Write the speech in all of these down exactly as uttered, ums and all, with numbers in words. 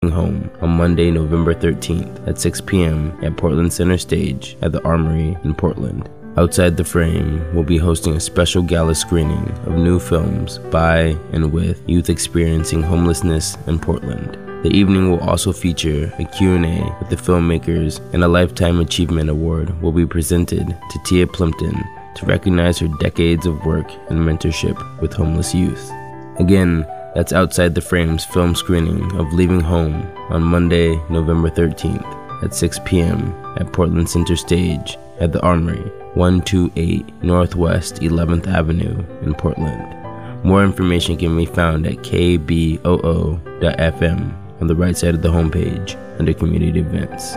Home on Monday, November thirteenth at six p.m. at Portland Center Stage at the Armory in Portland. Outside the Frame will be hosting a special gala screening of new films by and with youth experiencing homelessness in Portland. The evening will also feature a Q and A with the filmmakers, and a Lifetime Achievement Award will be presented to Tia Plimpton to recognize her decades of work and mentorship with homeless youth. Again, that's Outside the Frame's film screening of Leaving Home on Monday, November thirteenth at six p.m. at Portland Center Stage at the Armory, one twenty-eight Northwest eleventh Avenue in Portland. More information can be found at k b o o dot f m on the right side of the homepage under Community Events.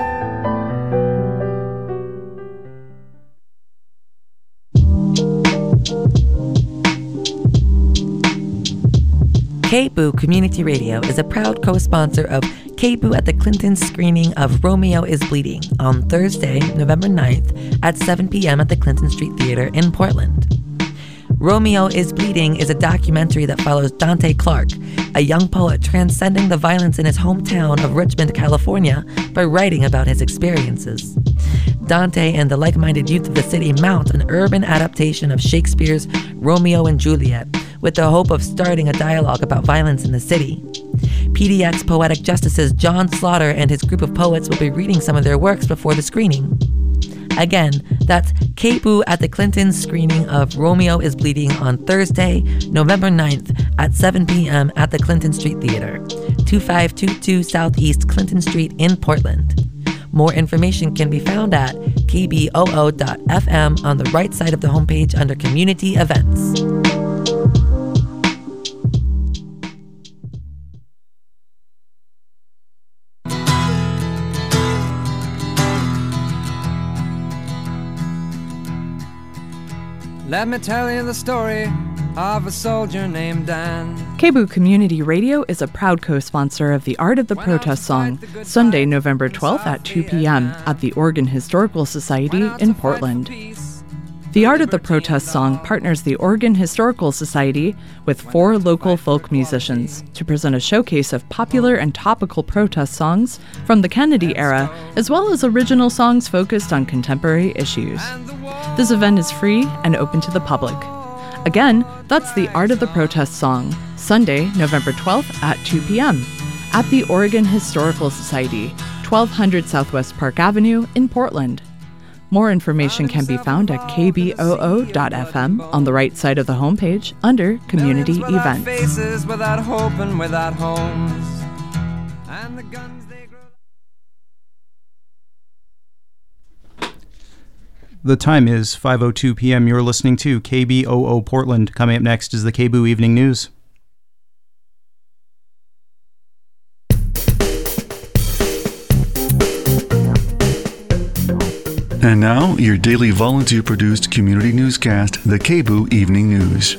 K B O O Community Radio is a proud co-sponsor of K B O O at the Clinton screening of Romeo is Bleeding on Thursday, November ninth at seven p.m. at the Clinton Street Theater in Portland. Romeo is Bleeding is a documentary that follows Dante Clark, a young poet transcending the violence in his hometown of Richmond, California, by writing about his experiences. Dante and the like-minded youth of the city mount an urban adaptation of Shakespeare's Romeo and Juliet, with the hope of starting a dialogue about violence in the city. P D X Poetic Justices John Slaughter and his group of poets will be reading some of their works before the screening. Again, that's K B O O at the Clinton screening of Romeo is Bleeding on Thursday, November ninth at seven p.m. at the Clinton Street Theater, twenty-five twenty-two Southeast Clinton Street in Portland. More information can be found at k b o o dot f m on the right side of the homepage under Community Events. Let me tell you the story of a soldier named Dan. K B O O Community Radio is a proud co-sponsor of the Art of the Protest Song, Sunday, November twelfth at two p.m. at the Oregon Historical Society in Portland. The Art of the Protest Song partners the Oregon Historical Society with four local folk musicians to present a showcase of popular and topical protest songs from the Kennedy era, as well as original songs focused on contemporary issues. This event is free and open to the public. Again, that's the Art of the Protest Song, Sunday, November twelfth at two p.m. at the Oregon Historical Society, twelve hundred Southwest Park Avenue in Portland. More information can be found at k b o o dot f m on the right side of the homepage under Community Events. Faces without hope and without homes. And the guns they grow. The time is five oh two p.m. You're listening to K B O O Portland. Coming up next is the K B O O Evening News. And now, your daily volunteer-produced community newscast, the K B O O Evening News.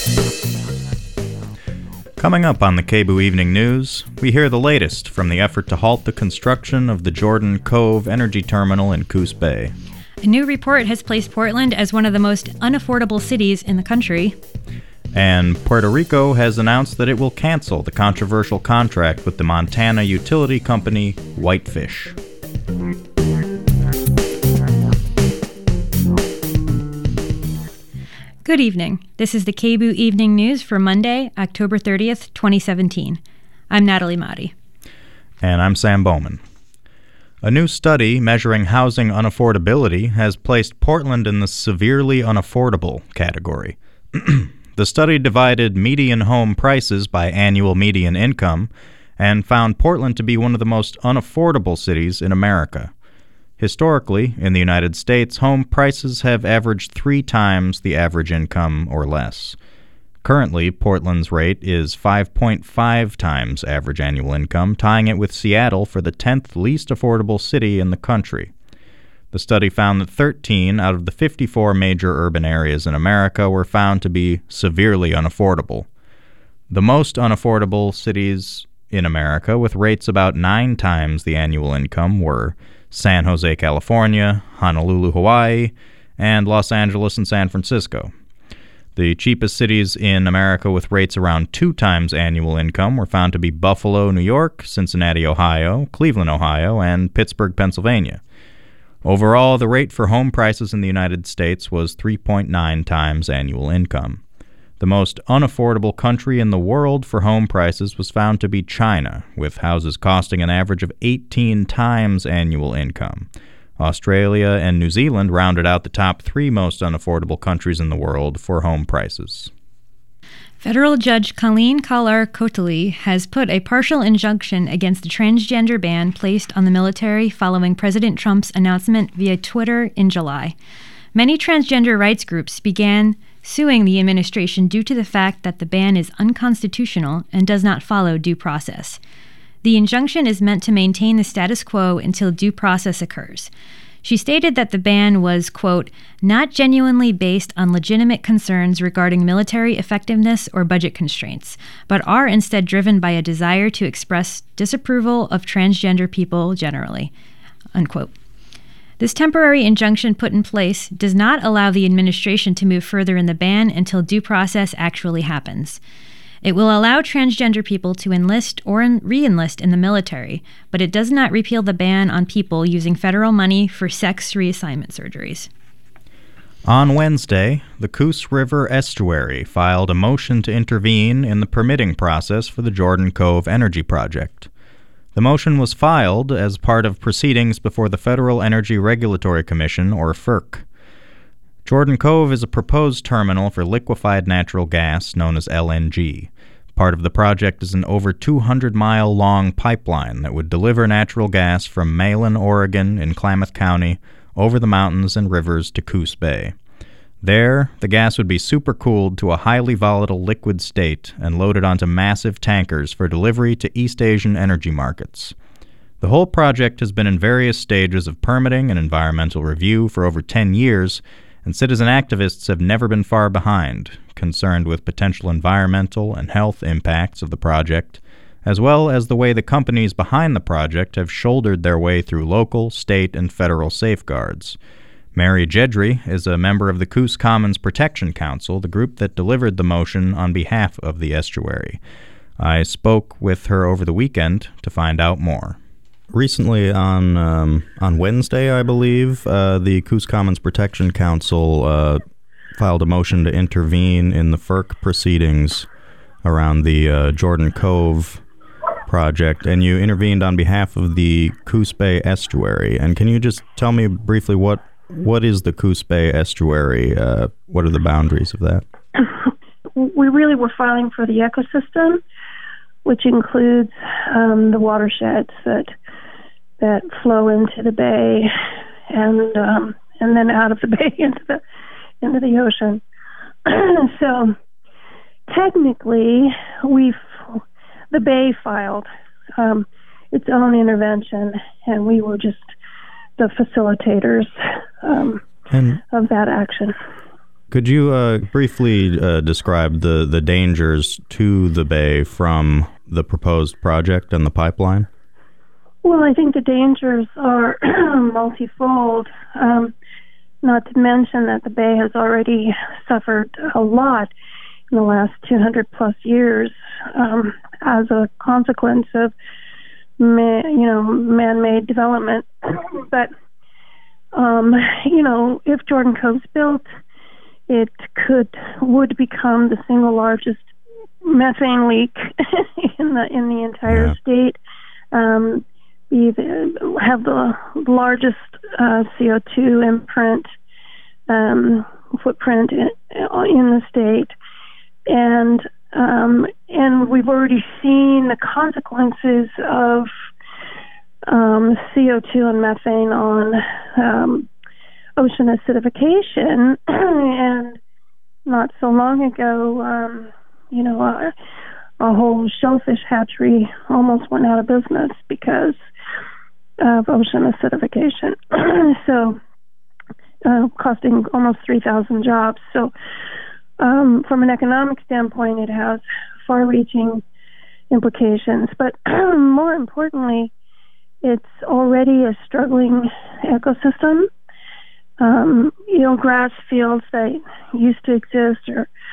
Coming up on the K B O O Evening News, we hear the latest from the effort to halt the construction of the Jordan Cove Energy Terminal in Coos Bay. A new report has placed Portland as one of the most unaffordable cities in the country. And Puerto Rico has announced that it will cancel the controversial contract with the Montana utility company Whitefish. Good evening. This is the K B O O Evening News for Monday, October thirtieth, twenty seventeen. I'm Natalie Motti. And I'm Sam Bowman. A new study measuring housing unaffordability has placed Portland in the severely unaffordable category. The study divided median home prices by annual median income and found Portland to be one of the most unaffordable cities in America. Historically, in the United States, home prices have averaged three times the average income or less. Currently, Portland's rate is five point five times average annual income, tying it with Seattle for the tenth least affordable city in the country. The study found that thirteen out of the fifty-four major urban areas in America were found to be severely unaffordable. The most unaffordable cities in America, with rates about nine times the annual income, were San Jose, California, Honolulu, Hawaii, and Los Angeles and San Francisco. The cheapest cities in America with rates around two times annual income were found to be Buffalo, New York, Cincinnati, Ohio, Cleveland, Ohio, and Pittsburgh, Pennsylvania. Overall, the rate for home prices in the United States was three point nine times annual income. The most unaffordable country in the world for home prices was found to be China, with houses costing an average of eighteen times annual income. Australia and New Zealand rounded out the top three most unaffordable countries in the world for home prices. Federal Judge Colleen Kollar-Kotelly has put a partial injunction against the transgender ban placed on the military following President Trump's announcement via Twitter in July. Many transgender rights groups began suing the administration due to the fact that the ban is unconstitutional and does not follow due process. The injunction is meant to maintain the status quo until due process occurs. She stated that the ban was, quote, not genuinely based on legitimate concerns regarding military effectiveness or budget constraints, but are instead driven by a desire to express disapproval of transgender people generally, unquote. This temporary injunction put in place does not allow the administration to move further in the ban until due process actually happens. It will allow transgender people to enlist or re-enlist in the military, but it does not repeal the ban on people using federal money for sex reassignment surgeries. On Wednesday, the Coos River Estuary filed a motion to intervene in the permitting process for the Jordan Cove Energy Project. The motion was filed as part of proceedings before the Federal Energy Regulatory Commission, or F E R C. Jordan Cove is a proposed terminal for liquefied natural gas known as L N G. Part of the project is an over two hundred mile long pipeline that would deliver natural gas from Malin, Oregon, in Klamath County, over the mountains and rivers to Coos Bay. There, the gas would be supercooled to a highly volatile liquid state and loaded onto massive tankers for delivery to East Asian energy markets. The whole project has been in various stages of permitting and environmental review for over ten years, and citizen activists have never been far behind, concerned with potential environmental and health impacts of the project, as well as the way the companies behind the project have shouldered their way through local, state, and federal safeguards. Mary Jedry is a member of the Coos Commons Protection Council, the group that delivered the motion on behalf of the estuary. I spoke with her over the weekend to find out more. Recently, on um, on Wednesday, I believe, uh, the Coos Commons Protection Council uh, filed a motion to intervene in the F E R C proceedings around the uh, Jordan Cove project, and you intervened on behalf of the Coos Bay Estuary. And can you just tell me briefly what what is the Coos Bay Estuary? Uh, what are the boundaries of that? We really were filing for the ecosystem, which includes um, the watersheds that that flow into the bay and um, and then out of the bay into the into the ocean. So technically, we've the bay filed um, its own intervention, and we were just the facilitators um, and of that action. Could you uh, briefly uh, describe the, the dangers to the bay from the proposed project and the pipeline? Well, I think the dangers are multifold, um, not to mention that the bay has already suffered a lot in the last two hundred plus years um, as a consequence of man, you know, man-made development. But, um, you know, if Jordan Cove's built, it could would become the single largest methane leak in the in the entire yeah. state. Um, be the, have the largest uh, C O two imprint um, footprint in, in the state, and um, and we've already seen the consequences of um, C O two and methane on um, ocean acidification. And not so long ago, um, you know, a, a whole shellfish hatchery almost went out of business because of ocean acidification. So, uh, costing almost three thousand jobs. So, um, from an economic standpoint, it has far-reaching implications. But more importantly, it's already a struggling ecosystem. Um, you know, grass fields that used to exist are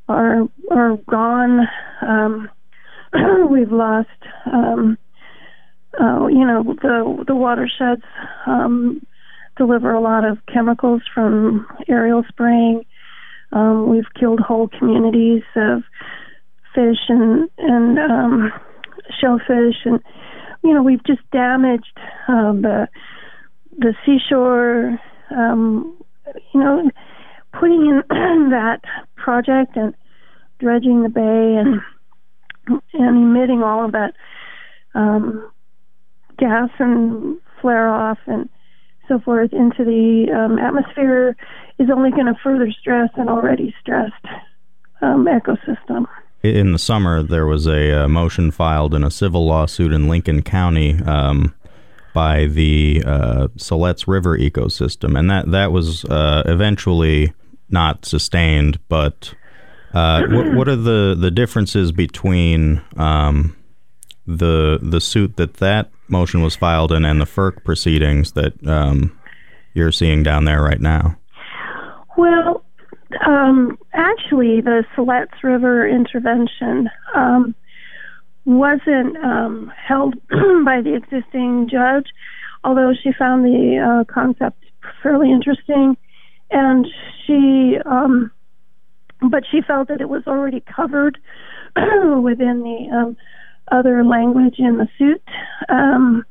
are are gone. Um, we've lost, um, uh, you know, the the watersheds um, deliver a lot of chemicals from aerial spraying. Um, we've killed whole communities of fish and and um, shellfish, and you know, we've just damaged uh, the the seashore. Um, you know, putting in that project and dredging the bay and and emitting all of that um, gas and flare off and so forth into the um, atmosphere is only going to further stress an already stressed um, ecosystem. In the summer, there was a uh, motion filed in a civil lawsuit in Lincoln County um, by the uh, Siletz River ecosystem, and that that was uh, eventually not sustained. But uh, what, what are the, the differences between um, the the suit that that motion was filed in and the FERC proceedings that um, you're seeing down there right now? Well, um, actually, the Siletz River intervention um, wasn't um, held by the existing judge, although she found the uh, concept fairly interesting, and she, um, but she felt that it was already covered within the um, other language in the suit. Um,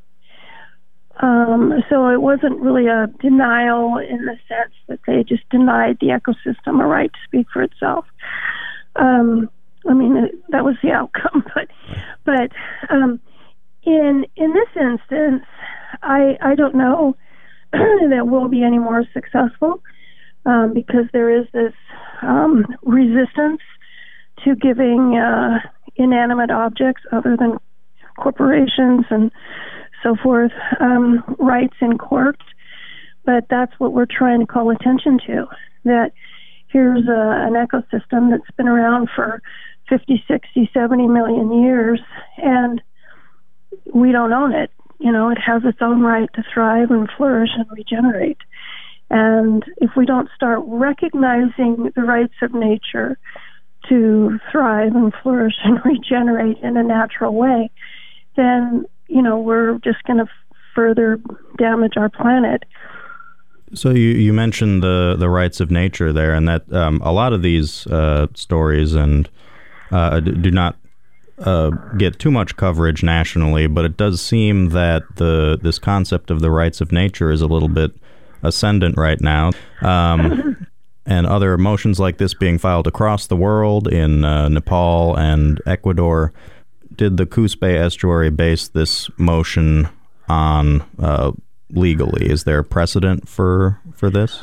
um, so it wasn't really a denial in the sense that they just denied the ecosystem a right to speak for itself. Um, I mean, it, that was the outcome, but but um, in in this instance, I I don't know that we'll be any more successful um, because there is this um, resistance to giving uh, inanimate objects other than corporations and so forth um, rights in court. But that's what we're trying to call attention to, that here's a, an ecosystem that's been around for fifty, sixty, seventy million years, and we don't own it. You know, it has its own right to thrive and flourish and regenerate. And if we don't start recognizing the rights of nature to thrive and flourish and regenerate in a natural way, then, you know, we're just going to f- further damage our planet. So you, you mentioned the, the rights of nature there, and that um, a lot of these uh, stories and uh, do not uh, get too much coverage nationally, but it does seem that the this concept of the rights of nature is a little bit ascendant right now. Um, and other motions like this being filed across the world in uh, Nepal and Ecuador. Did the Coos Bay Estuary base this motion on uh, legally? Is there a precedent for for this?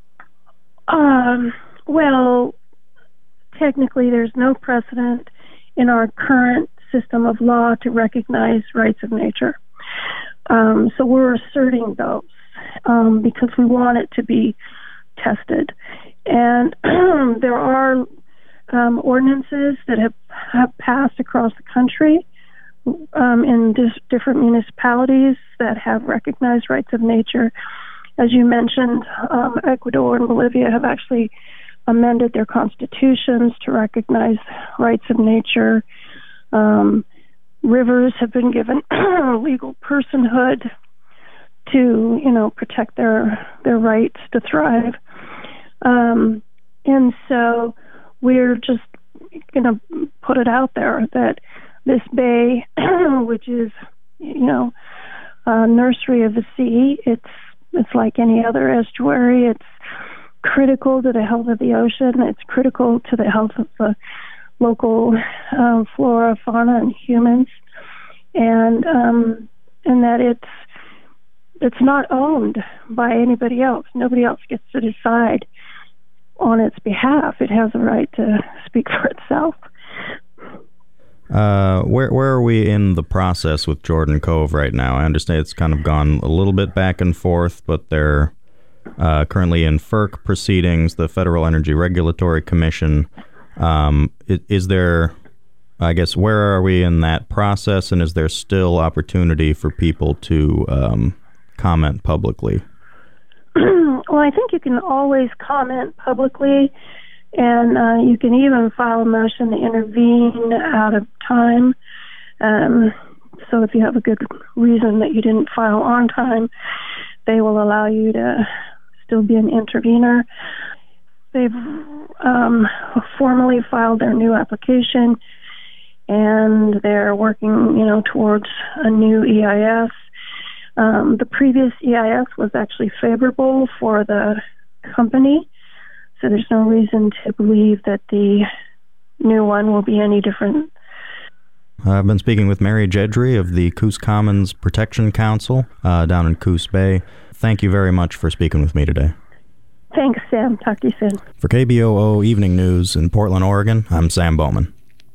Um, well, technically there's no precedent in our current system of law to recognize rights of nature. Um, so we're asserting those um, because we want it to be tested. And there are um, ordinances that have, have passed across the country um, in dis- different municipalities that have recognized rights of nature. As you mentioned, um, Ecuador and Bolivia have actually amended their constitutions to recognize rights of nature. Um, rivers have been given legal personhood to, you know, protect their their rights to thrive. Um, and so we're just going to put it out there that this bay, which is, you know, a nursery of the sea, it's it's like any other estuary. It's critical to the health of the ocean. It's critical to the health of the local um, flora, fauna, and humans, and um, and that it's it's not owned by anybody else. Nobody else gets to decide on its behalf. It has a right to speak for itself. Uh, where where are we in the process with Jordan Cove right now? I understand it's kind of gone a little bit back and forth, but they're uh, currently in FERC proceedings, the Federal Energy Regulatory Commission. Um, is, is there, I guess, where are we in that process, and is there still opportunity for people to um, comment publicly? Well, I think you can always comment publicly And uh, you can even file a motion to intervene out of time. Um, so if you have a good reason that you didn't file on time, they will allow you to still be an intervener. They've um, formally filed their new application, and they're working, you know, towards a new E I S. Um, the previous E I S was actually favorable for the company, so there's no reason to believe that the new one will be any different. I've been speaking with Mary Jedry of the Coos Commons Protection Council uh, down in Coos Bay. Thank you very much for speaking with me today. Thanks, Sam. Talk to you soon. For K B O O Evening News in Portland, Oregon, I'm Sam Bowman.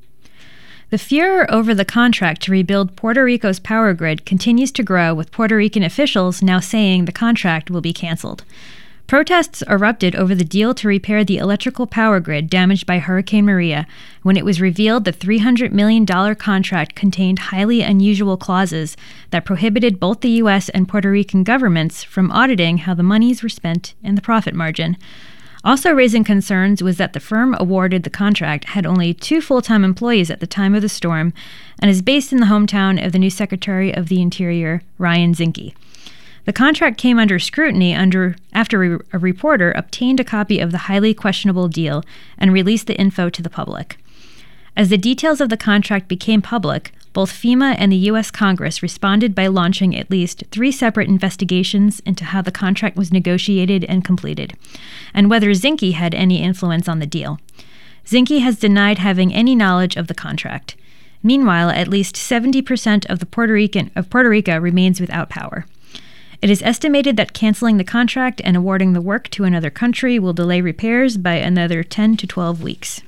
The furor over the contract to rebuild Puerto Rico's power grid continues to grow, with Puerto Rican officials now saying the contract will be canceled. Protests erupted over the deal to repair the electrical power grid damaged by Hurricane Maria when it was revealed the three hundred million dollars contract contained highly unusual clauses that prohibited both the U S and Puerto Rican governments from auditing how the monies were spent and the profit margin. Also raising concerns was that the firm awarded the contract had only two full-time employees at the time of the storm and is based in the hometown of the new Secretary of the Interior, Ryan Zinke. The contract came under scrutiny under, after a reporter obtained a copy of the highly questionable deal and released the info to the public. As the details of the contract became public, both FEMA and the U S Congress responded by launching at least three separate investigations into how the contract was negotiated and completed, and whether Zinke had any influence on the deal. Zinke has denied having any knowledge of the contract. Meanwhile, at least seventy percent of the Puerto Rican of Puerto Rico remains without power. It is estimated that canceling the contract and awarding the work to another country will delay repairs by another ten to twelve weeks.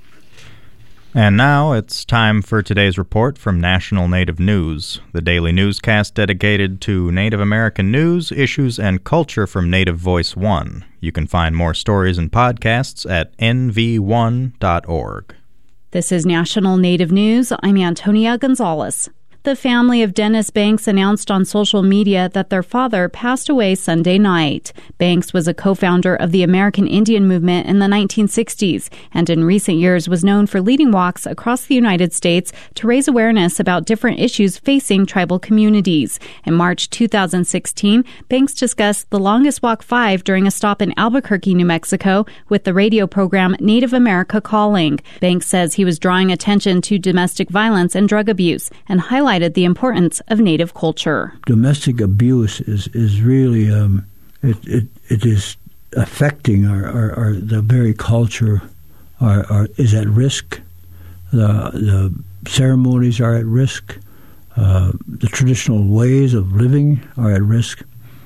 And now it's time for today's report from National Native News, the daily newscast dedicated to Native American news, issues, and culture from Native Voice One. You can find more stories and podcasts at N V one dot org. This is National Native News. I'm Antonia Gonzalez. The family of Dennis Banks announced on social media that their father passed away Sunday night. Banks was a co-founder of the American Indian movement in the nineteen sixties and in recent years was known for leading walks across the United States to raise awareness about different issues facing tribal communities. In March two thousand sixteen, Banks discussed the Longest Walk five during a stop in Albuquerque, New Mexico, with the radio program Native America Calling. Banks says he was drawing attention to domestic violence and drug abuse and highlighted the importance of Native culture. Domestic abuse is is really um, it, it it is affecting our, our, our the very culture. Our, our is at risk. The the ceremonies are at risk. Uh, the traditional ways of living are at risk,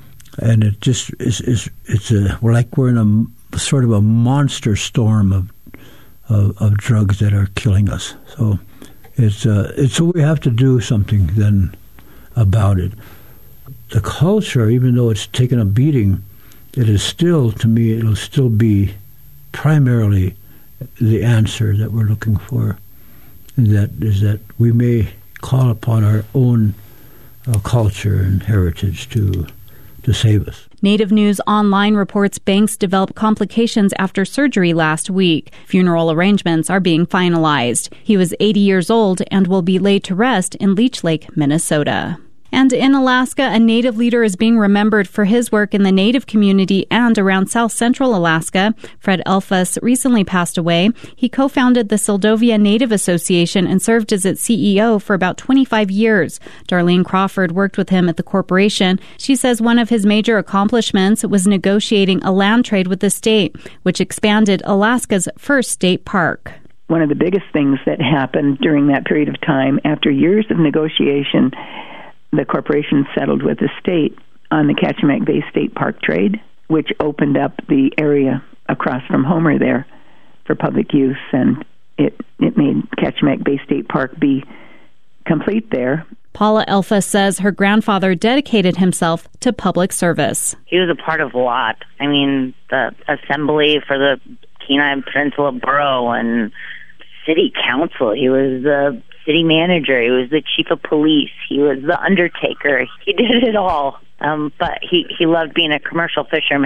and it just is is it's a we're like we're in a sort of a monster storm of of, of drugs that are killing us. So. It's uh, it's so we have to do something then about it. The culture, even though it's taken a beating, it is still, to me, it'll still be primarily the answer that we're looking for. And that is that we may call upon our own uh, culture and heritage to to save us. Native News Online reports Banks developed complications after surgery last week. Funeral arrangements are being finalized. He was eighty years old and will be laid to rest in Leech Lake, Minnesota. And in Alaska, a Native leader is being remembered for his work in the Native community and around South Central Alaska. Fred Elfus recently passed away. He co-founded the Seldovia Native Association and served as its C E O for about twenty-five years. Darlene Crawford worked with him at the corporation. She says one of his major accomplishments was negotiating a land trade with the state, which expanded Alaska's first state park. One of the biggest things that happened during that period of time, after years of negotiation, the corporation settled with the state on the Kachemak Bay State Park trade, which opened up the area across from Homer there for public use, and it, it made Kachemak Bay State Park be complete there. Paula Elfus says her grandfather dedicated himself to public service. He was a part of a lot. I mean, the assembly for the Kenai Peninsula Borough and city council. He was the city manager. He was the chief of police. He was the undertaker. He did it all. Um, but he, he loved being a commercial fisherman.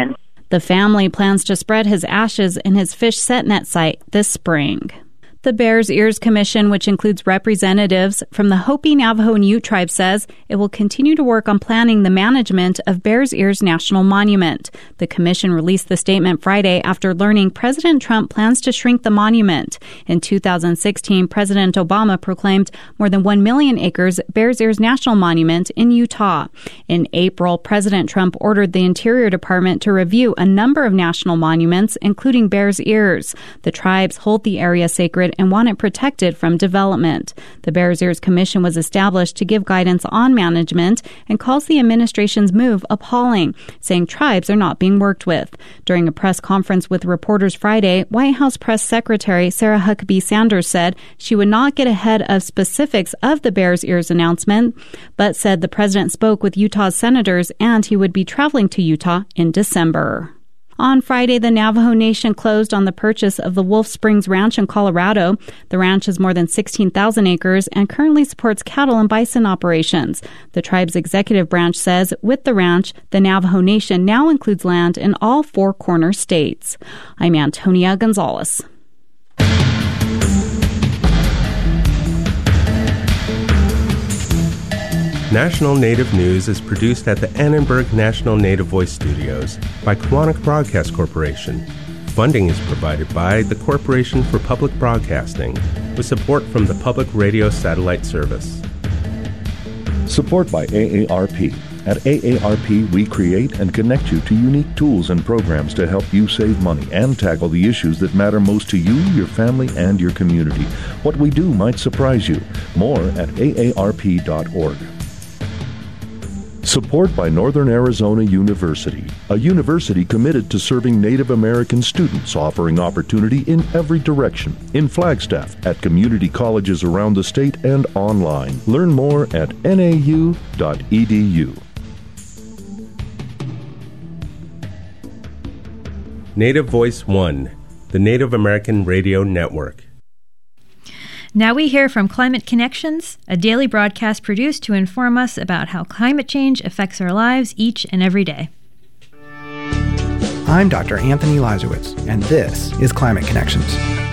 The family plans to spread his ashes in his fish set net site this spring. The Bears Ears Commission, which includes representatives from the Hopi, Navajo, and Ute tribes, says it will continue to work on planning the management of Bears Ears National Monument. The commission released the statement Friday after learning President Trump plans to shrink the monument. In two thousand sixteen, President Obama proclaimed more than one million acres Bears Ears National Monument in Utah. In April, President Trump ordered the Interior Department to review a number of national monuments, including Bears Ears. The tribes hold the area sacred and want it protected from development. The Bears Ears Commission was established to give guidance on management and calls the administration's move appalling, saying tribes are not being worked with. During a press conference with reporters Friday, White House Press Secretary Sarah Huckabee Sanders said she would not get ahead of specifics of the Bears Ears announcement, but said the president spoke with Utah's senators and he would be traveling to Utah in December. On Friday, the Navajo Nation closed on the purchase of the Wolf Springs Ranch in Colorado. The ranch is more than sixteen thousand acres and currently supports cattle and bison operations. The tribe's executive branch says with the ranch, the Navajo Nation now includes land in all four corner states. I'm Antonia Gonzalez. National Native News is produced at the Annenberg National Native Voice Studios by Quantic Broadcast Corporation. Funding is provided by the Corporation for Public Broadcasting, with support from the Public Radio Satellite Service. Support by A A R P. At A A R P, we create and connect you to unique tools and programs to help you save money and tackle the issues that matter most to you, your family, and your community. What we do might surprise you. More at A A R P dot org. Support by Northern Arizona University, a university committed to serving Native American students, offering opportunity in every direction. In Flagstaff, at community colleges around the state, and online. Learn more at N A U dot E D U. Native Voice One, the Native American Radio Network. Now we hear from Climate Connections, a daily broadcast produced to inform us about how climate change affects our lives each and every day. I'm Doctor Anthony Lazowitz, and this is Climate Connections.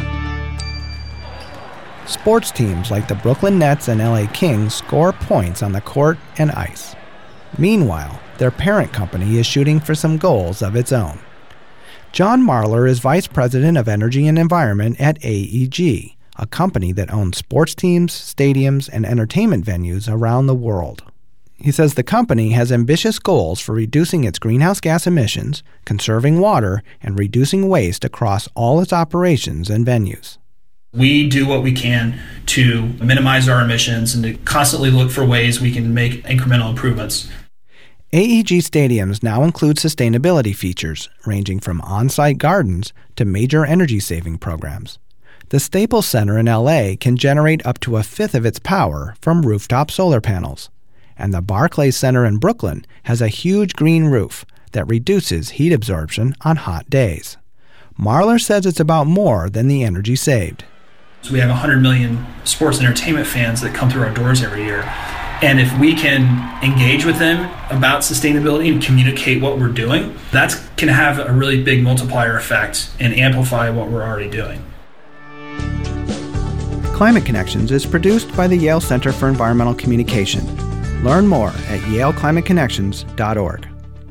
Sports teams like the Brooklyn Nets and L A Kings score points on the court and ice. Meanwhile, their parent company is shooting for some goals of its own. John Marlar is Vice President of Energy and Environment at A E G, a company that owns sports teams, stadiums, and entertainment venues around the world. He says the company has ambitious goals for reducing its greenhouse gas emissions, conserving water, and reducing waste across all its operations and venues. We do what we can to minimize our emissions and to constantly look for ways we can make incremental improvements. A E G stadiums now include sustainability features, ranging from on-site gardens to major energy-saving programs. The Staples Center in L A can generate up to a fifth of its power from rooftop solar panels. And the Barclays Center in Brooklyn has a huge green roof that reduces heat absorption on hot days. Marlar says it's about more than the energy saved. So we have one hundred million sports entertainment fans that come through our doors every year. And if we can engage with them about sustainability and communicate what we're doing, that can have a really big multiplier effect and amplify what we're already doing. Climate Connections is produced by the Yale Center for Environmental Communication. Learn more at yale climate connections dot org.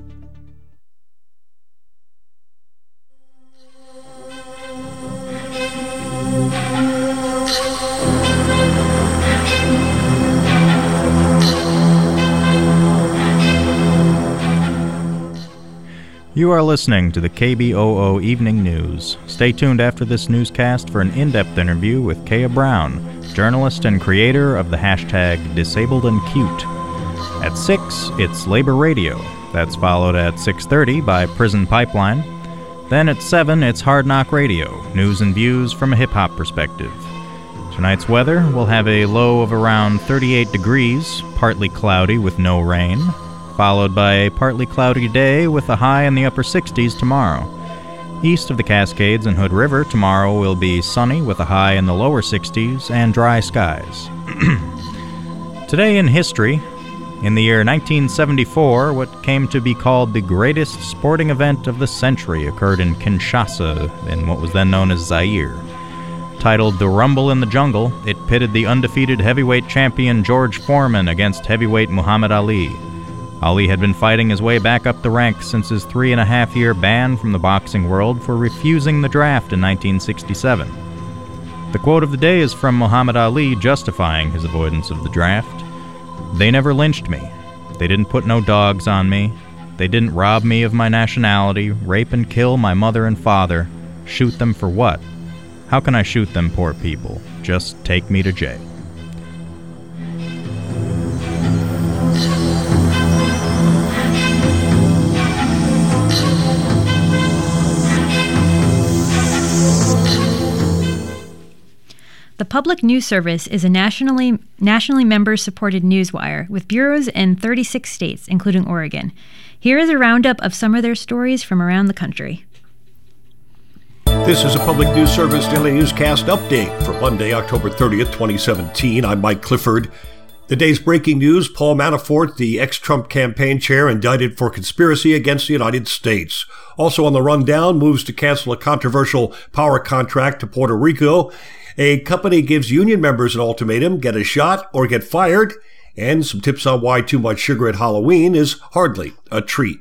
You are listening to the K B O O Evening News. Stay tuned after this newscast for an in-depth interview with Kaya Brown, journalist and creator of the hashtag DisabledAndCute. At six, it's Labor Radio. That's followed at six thirty by Prison Pipeline. Then at seven, it's Hard Knock Radio, news and views from a hip-hop perspective. Tonight's weather will have a low of around thirty-eight degrees, partly cloudy with no rain, followed by a partly cloudy day with a high in the upper sixties tomorrow. East of the Cascades and Hood River, tomorrow will be sunny with a high in the lower sixties and dry skies. Today in history, In the year nineteen seventy-four, what came to be called the greatest sporting event of the century occurred in Kinshasa, in what was then known as Zaire. Titled The Rumble in the Jungle, it pitted the undefeated heavyweight champion George Foreman against heavyweight Muhammad Ali. Ali had been fighting his way back up the ranks since his three-and-a-half-year ban from the boxing world for refusing the draft in nineteen sixty-seven. The quote of the day is from Muhammad Ali justifying his avoidance of the draft. "They never lynched me. They didn't put no dogs on me. They didn't rob me of my nationality, rape and kill my mother and father. Shoot them for what? How can I shoot them poor people? Just take me to jail." The Public News Service is a nationally nationally member-supported newswire with bureaus in thirty-six states, including Oregon. Here is a roundup of some of their stories from around the country. This is a Public News Service Daily Newscast update for Monday, October thirtieth, twenty seventeen. I'm Mike Clifford. The day's breaking news: Paul Manafort, the ex-Trump campaign chair, indicted for conspiracy against the United States. Also on the rundown, moves to cancel a controversial power contract to Puerto Rico. A company gives union members an ultimatum: get a shot or get fired. And some tips on why too much sugar at Halloween is hardly a treat.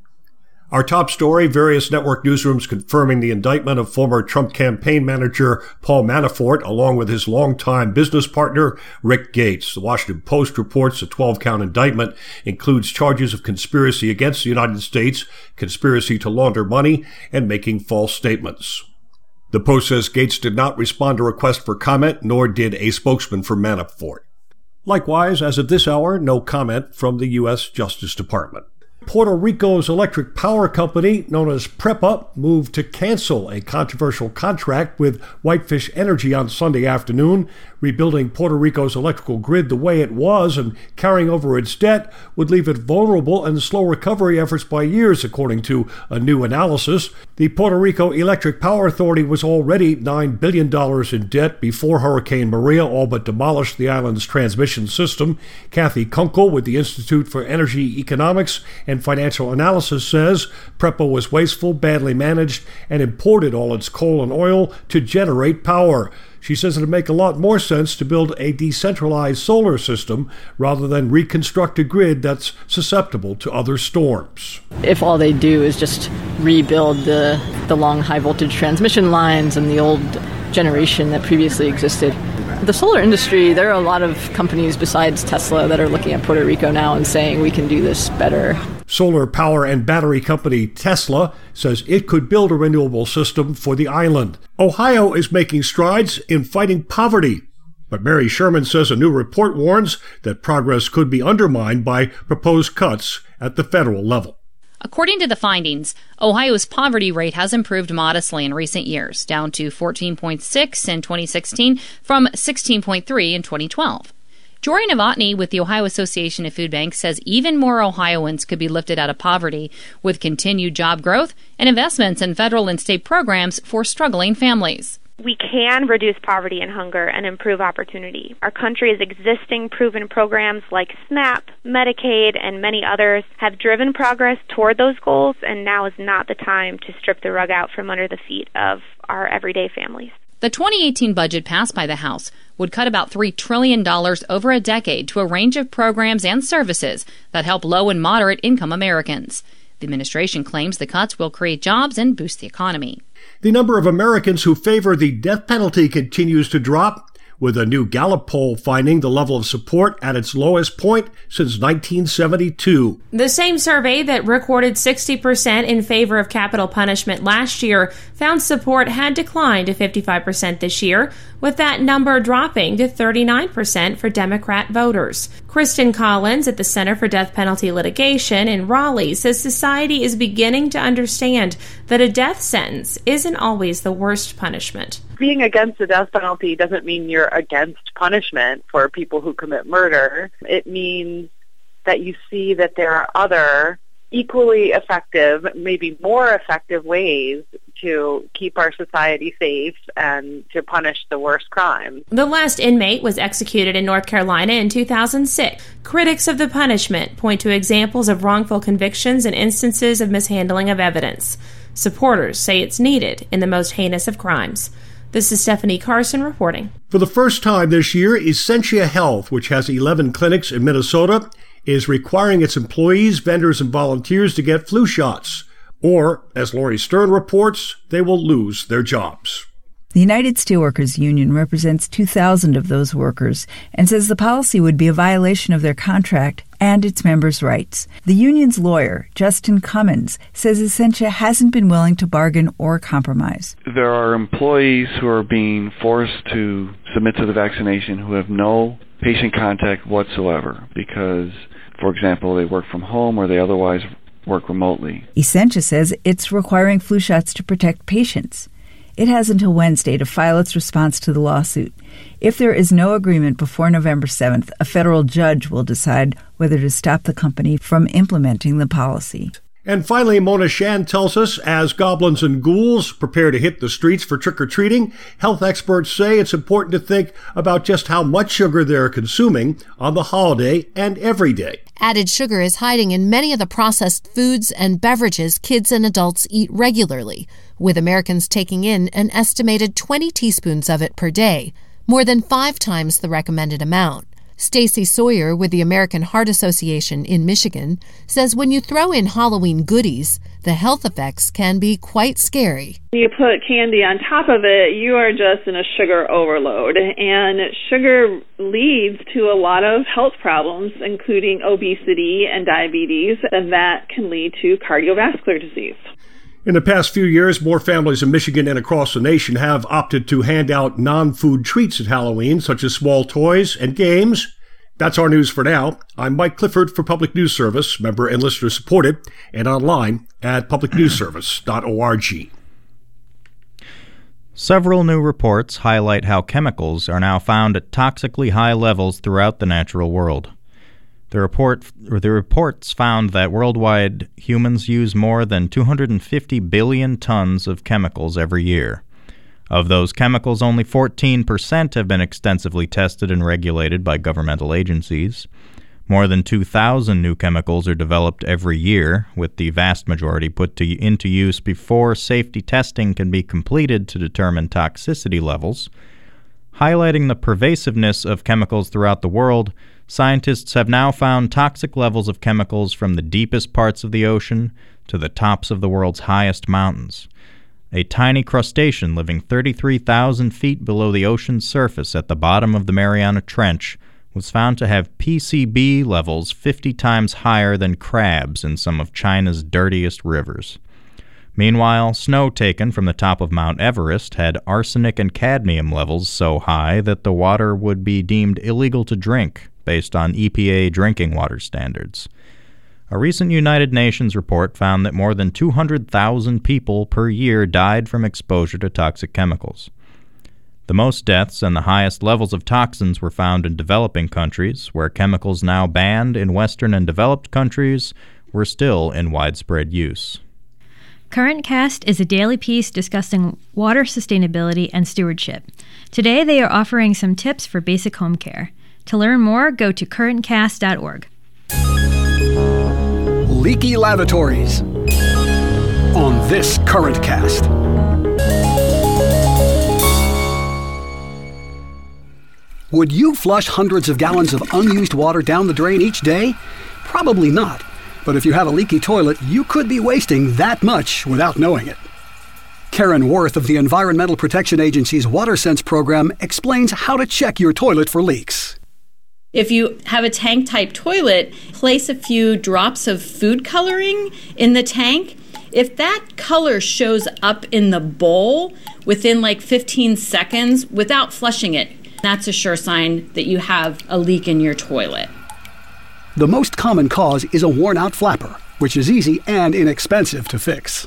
Our top story: various network newsrooms confirming the indictment of former Trump campaign manager Paul Manafort, along with his longtime business partner Rick Gates. The Washington Post reports a twelve-count indictment includes charges of conspiracy against the United States, conspiracy to launder money, and making false statements. The Post says Gates did not respond to requests for comment, nor did a spokesman for Manafort. Likewise, as of this hour, no comment from the U S Justice Department. Puerto Rico's electric power company, known as PREPA, moved to cancel a controversial contract with Whitefish Energy on Sunday afternoon. Rebuilding Puerto Rico's electrical grid the way it was and carrying over its debt would leave it vulnerable and slow recovery efforts by years, according to a new analysis. The Puerto Rico Electric Power Authority was already nine billion dollars in debt before Hurricane Maria all but demolished the island's transmission system. Kathy Kunkel with the Institute for Energy Economics and Financial Analysis says PREPA was wasteful, badly managed, and imported all its coal and oil to generate power. She says it would make a lot more sense to build a decentralized solar system rather than reconstruct a grid that's susceptible to other storms. If all they do is just rebuild the, the long high-voltage transmission lines and the old generation that previously existed. The solar industry, there are a lot of companies besides Tesla that are looking at Puerto Rico now and saying we can do this better. Solar power and battery company Tesla says it could build a renewable system for the island. Ohio is making strides in fighting poverty, but Mary Sherman says a new report warns that progress could be undermined by proposed cuts at the federal level. According to the findings, Ohio's poverty rate has improved modestly in recent years, down to fourteen point six in twenty sixteen from sixteen point three in twenty twelve. Jory Novotny with the Ohio Association of Food Banks says even more Ohioans could be lifted out of poverty with continued job growth and investments in federal and state programs for struggling families. We can reduce poverty and hunger and improve opportunity. Our country's existing proven programs like SNAP, Medicaid, and many others have driven progress toward those goals, and now is not the time to strip the rug out from under the feet of our everyday families. The twenty eighteen budget passed by the House would cut about three trillion dollars over a decade to a range of programs and services that help low and moderate income Americans. The administration claims the cuts will create jobs and boost the economy. The number of Americans who favor the death penalty continues to drop, with a new Gallup poll finding the level of support at its lowest point since nineteen seventy-two. The same survey that recorded sixty percent in favor of capital punishment last year found support had declined to fifty-five percent this year, with that number dropping to thirty-nine percent for Democrat voters. Kristen Collins at the Center for Death Penalty Litigation in Raleigh says society is beginning to understand that a death sentence isn't always the worst punishment. Being against the death penalty doesn't mean you're against punishment for people who commit murder. It means that you see that there are other equally effective, maybe more effective ways to keep our society safe and to punish the worst crimes. The last inmate was executed in North Carolina in two thousand six. Critics of the punishment point to examples of wrongful convictions and instances of mishandling of evidence. Supporters say it's needed in the most heinous of crimes. This is Stephanie Carson reporting. For the first time this year, Essentia Health, which has eleven clinics in Minnesota, is requiring its employees, vendors, and volunteers to get flu shots. Or, as Lori Stern reports, they will lose their jobs. The United Steelworkers Union represents two thousand of those workers and says the policy would be a violation of their contract and its members' rights. The union's lawyer, Justin Cummins, says Essentia hasn't been willing to bargain or compromise. There are employees who are being forced to submit to the vaccination who have no patient contact whatsoever because, for example, they work from home or they otherwise work remotely. Essentia says it's requiring flu shots to protect patients. It has until Wednesday to file its response to the lawsuit. If there is no agreement before November seventh, a federal judge will decide whether to stop the company from implementing the policy. And finally, Mona Shan tells us, as goblins and ghouls prepare to hit the streets for trick-or-treating, health experts say it's important to think about just how much sugar they're consuming on the holiday and every day. Added sugar is hiding in many of the processed foods and beverages kids and adults eat regularly, with Americans taking in an estimated twenty teaspoons of it per day, more than five times the recommended amount. Stacy Sawyer with the American Heart Association in Michigan says when you throw in Halloween goodies, the health effects can be quite scary. When you put candy on top of it, you are just in a sugar overload, and sugar leads to a lot of health problems, including obesity and diabetes, and that can lead to cardiovascular disease. In the past few years, more families in Michigan and across the nation have opted to hand out non-food treats at Halloween, such as small toys and games. That's our news for now. I'm Mike Clifford for Public News Service, member and listener supported, and online at public news service dot org. Several new reports highlight how chemicals are now found at toxically high levels throughout the natural world. The report, or the reports found that worldwide humans use more than two hundred fifty billion tons of chemicals every year. Of those chemicals, only fourteen percent have been extensively tested and regulated by governmental agencies. More than two thousand new chemicals are developed every year, with the vast majority put to, into use before safety testing can be completed to determine toxicity levels. Highlighting the pervasiveness of chemicals throughout the world, scientists have now found toxic levels of chemicals from the deepest parts of the ocean to the tops of the world's highest mountains. A tiny crustacean living thirty-three thousand feet below the ocean's surface at the bottom of the Mariana Trench was found to have P C B levels fifty times higher than crabs in some of China's dirtiest rivers. Meanwhile, snow taken from the top of Mount Everest had arsenic and cadmium levels so high that the water would be deemed illegal to drink based on E P A drinking water standards. A recent United Nations report found that more than two hundred thousand people per year died from exposure to toxic chemicals. The most deaths and the highest levels of toxins were found in developing countries, where chemicals now banned in Western and developed countries were still in widespread use. Current Cast is a daily piece discussing water sustainability and stewardship. Today they are offering some tips for basic home care. To learn more, go to current cast dot org. Leaky lavatories on this Current Cast. Would you flush hundreds of gallons of unused water down the drain each day? Probably not. But if you have a leaky toilet, you could be wasting that much without knowing it. Karen Worth of the Environmental Protection Agency's WaterSense program explains how to check your toilet for leaks. If you have a tank-type toilet, place a few drops of food coloring in the tank. If that color shows up in the bowl within like fifteen seconds without flushing it, that's a sure sign that you have a leak in your toilet. The most common cause is a worn-out flapper, which is easy and inexpensive to fix.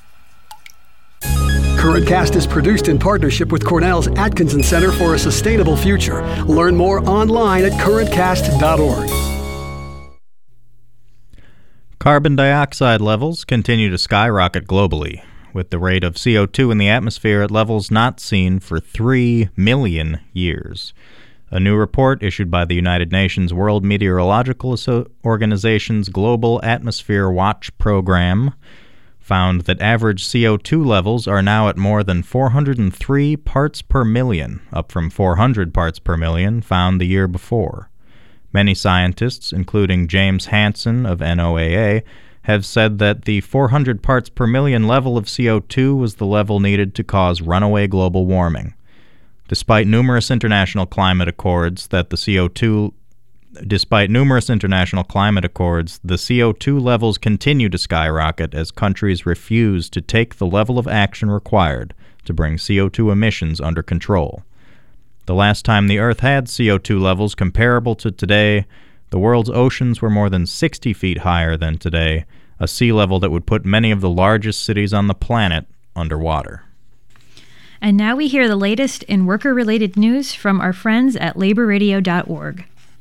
Current Cast is produced in partnership with Cornell's Atkinson Center for a Sustainable Future. Learn more online at current cast dot org. Carbon dioxide levels continue to skyrocket globally, with the rate of C O two in the atmosphere at levels not seen for three million years. A new report issued by the United Nations World Meteorological Organization's Global Atmosphere Watch Program found that average C O two levels are now at more than four hundred three parts per million, up from four hundred parts per million found the year before. Many scientists, including James Hansen of N O A A, have said that the four hundred parts per million level of C O two was the level needed to cause runaway global warming. Despite numerous international climate accords that the C O two Despite numerous international climate accords, the C O two levels continue to skyrocket as countries refuse to take the level of action required to bring C O two emissions under control. The last time the Earth had C O two levels comparable to today, the world's oceans were more than sixty feet higher than today, a sea level that would put many of the largest cities on the planet underwater. And now we hear the latest in worker-related news from our friends at labor radio dot org.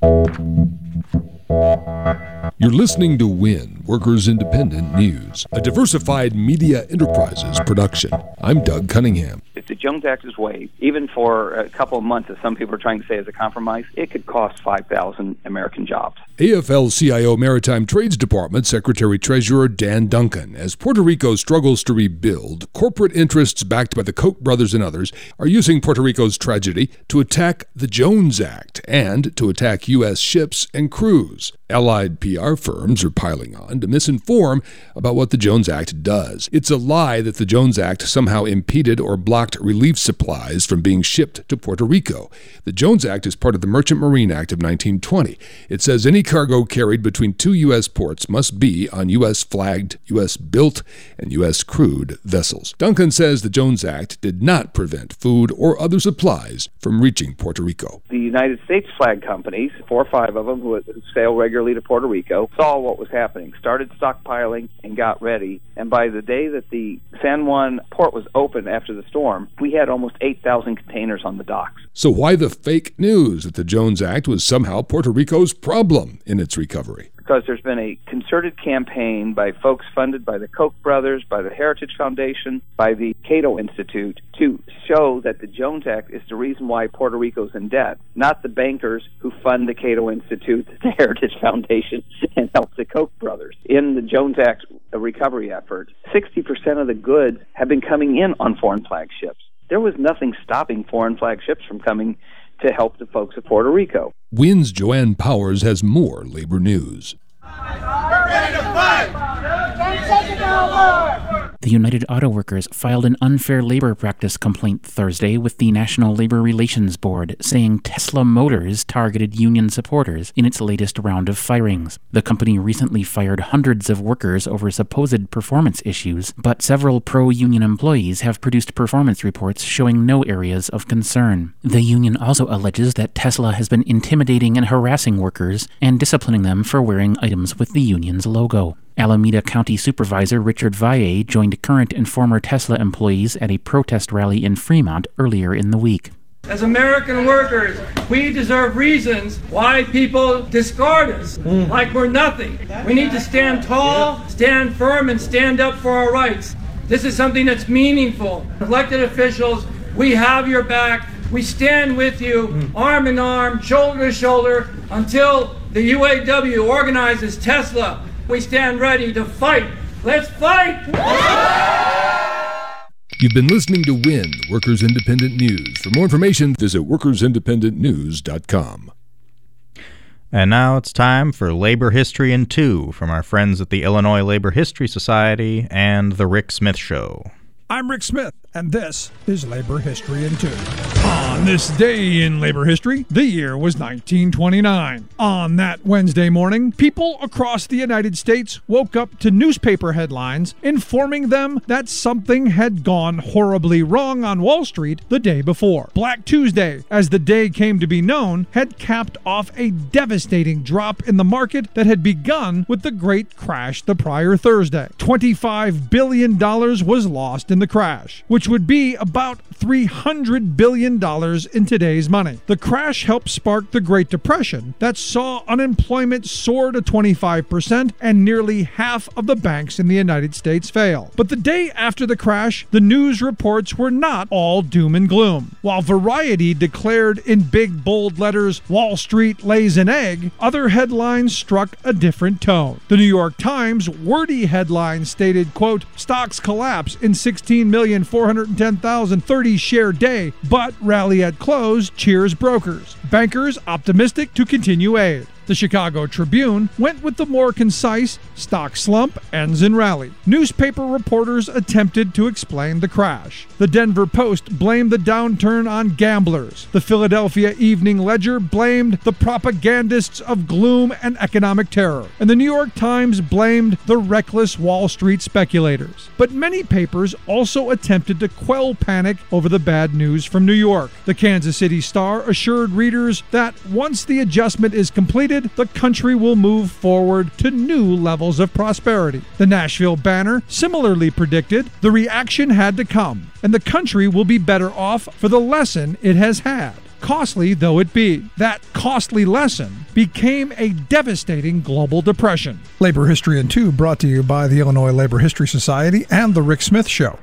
You're listening to WIN, Workers Independent News, a diversified media enterprises production. I'm Doug Cunningham. If the Jones Act is waived, even for a couple of months, as some people are trying to say as a compromise, it could cost five thousand American jobs. A F L C I O Maritime Trades Department Secretary-Treasurer Dan Duncan. As Puerto Rico struggles to rebuild, corporate interests backed by the Koch brothers and others are using Puerto Rico's tragedy to attack the Jones Act and to attack U S ships and crews. Allied P R firms are piling on to misinform about what the Jones Act does. It's a lie that the Jones Act somehow impeded or blocked relief supplies from being shipped to Puerto Rico. The Jones Act is part of the Merchant Marine Act of nineteen twenty. It says any cargo carried between two U S ports must be on U S flagged, U S built, and U S crewed vessels. Duncan says the Jones Act did not prevent food or other supplies from reaching Puerto Rico. The United States flag companies, four or five of them who sail regularly to Puerto Rico, saw what was happening, started stockpiling, and got ready. And by the day that the San Juan port was open after the storm, we had almost eight thousand containers on the docks. So why the fake news that the Jones Act was somehow Puerto Rico's problem in its recovery? Because there's been a concerted campaign by folks funded by the Koch brothers, by the Heritage Foundation, by the Cato Institute to show that the Jones Act is the reason why Puerto Rico's in debt, not the bankers who fund the Cato Institute, the Heritage Foundation, and help the Koch brothers. In the Jones Act recovery effort, sixty percent of the goods have been coming in on foreign flag ships. There was nothing stopping foreign flag ships from coming to help the folks of Puerto Rico. WIN's Joanne Powers has more labor news. We're ready to fight! Can't take it no more! The United Auto Workers filed an unfair labor practice complaint Thursday with the National Labor Relations Board, saying Tesla Motors targeted union supporters in its latest round of firings. The company recently fired hundreds of workers over supposed performance issues, but several pro-union employees have produced performance reports showing no areas of concern. The union also alleges that Tesla has been intimidating and harassing workers and disciplining them for wearing items with the union's logo. Alameda County Supervisor Richard Valle joined current and former Tesla employees at a protest rally in Fremont earlier in the week. As American workers, we deserve reasons why people discard us mm. like we're nothing. We need to stand tall, stand firm, and stand up for our rights. This is something that's meaningful. Elected officials, we have your back. We stand with you, mm. arm in arm, shoulder to shoulder, until the U A W organizes Tesla. We stand ready to fight. Let's fight! You've been listening to WIN, Workers Independent News. For more information, visit workers independent news dot com. And now it's time for Labor History in Two from our friends at the Illinois Labor History Society and The Rick Smith Show. I'm Rick Smith, and this is Labor History in Two. On this day in labor history, the year was nineteen twenty-nine. On that Wednesday morning, people across the United States woke up to newspaper headlines informing them that something had gone horribly wrong on Wall Street the day before. Black Tuesday, as the day came to be known, had capped off a devastating drop in the market that had begun with the great crash the prior Thursday. twenty-five billion dollars was lost in the crash, which would be about three hundred billion dollars dollars in today's money. The crash helped spark the Great Depression that saw unemployment soar to twenty-five percent and nearly half of the banks in the United States fail. But the day after the crash, the news reports were not all doom and gloom. While Variety declared in big bold letters, "Wall Street lays an egg," other headlines struck a different tone. The New York Times wordy headline stated, quote, "Stocks collapse in sixteen million four hundred ten thousand thirty share day, but rally at close cheers brokers. Bankers optimistic to continue aid." The Chicago Tribune went with the more concise, "Stock slump ends in rally." Newspaper reporters attempted to explain the crash. The Denver Post blamed the downturn on gamblers. The Philadelphia Evening Ledger blamed the propagandists of gloom and economic terror. And the New York Times blamed the reckless Wall Street speculators. But many papers also attempted to quell panic over the bad news from New York. The Kansas City Star assured readers that once the adjustment is completed, the country will move forward to new levels of prosperity. The Nashville Banner similarly predicted the reaction had to come, and the country will be better off for the lesson it has had, costly though it be. That costly lesson became a devastating global depression. Labor History in Two brought to you by the Illinois Labor History Society and The Rick Smith Show.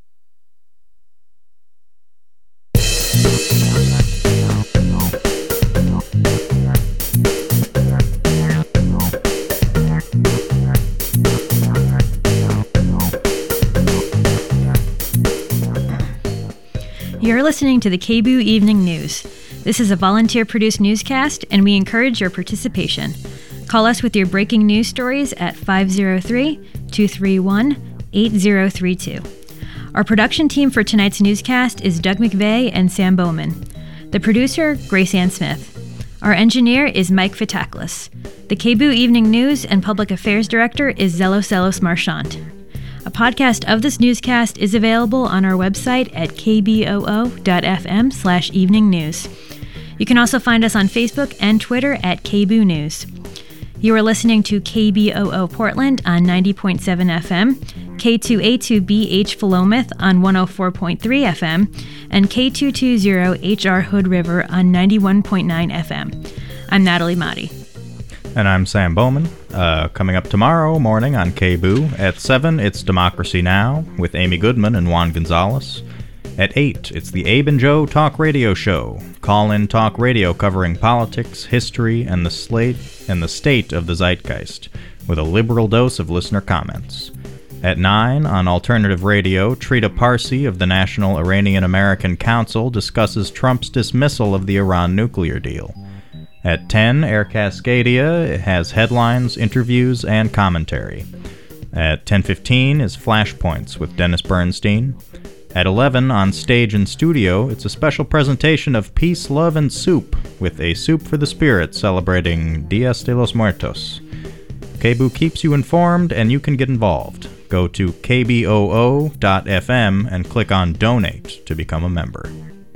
You're listening to the K B O Evening News. This is a volunteer-produced newscast, and we encourage your participation. Call us with your breaking news stories at five oh three, two three one, eight oh three two. Our production team for tonight's newscast is Doug McVeigh and Sam Bowman. The producer, Grace Ann Smith. Our engineer is Mike Fitaklis. The K B O Evening News and Public Affairs Director is Zelos Zelos Marchant. A podcast of this newscast is available on our website at k b o o dot f m slash evening news. You can also find us on Facebook and Twitter at K B O News. You are listening to K B O O Portland on ninety point seven F M, K two A two B H Philomath on one oh four point three F M, and K two twenty H R Hood River on ninety-one point nine F M. I'm Natalie Motti. And I'm Sam Bowman. Uh, coming up tomorrow morning on K B O at seven, it's Democracy Now! With Amy Goodman and Juan Gonzalez. At eight, it's the Abe and Joe Talk Radio Show. Call-in talk radio covering politics, history, and the slate and the state of the zeitgeist, with a liberal dose of listener comments. At nine, on alternative radio, Trita Parsi of the National Iranian American Council discusses Trump's dismissal of the Iran nuclear deal. At ten, Air Cascadia has headlines, interviews, and commentary. At ten fifteen is Flashpoints with Dennis Bernstein. At eleven, on Stage and Studio, it's a special presentation of Peace, Love, and Soup, with a Soup for the Spirit celebrating Dias de los Muertos. K B O keeps you informed, and you can get involved. Go to k b o o dot f m and click on Donate to become a member.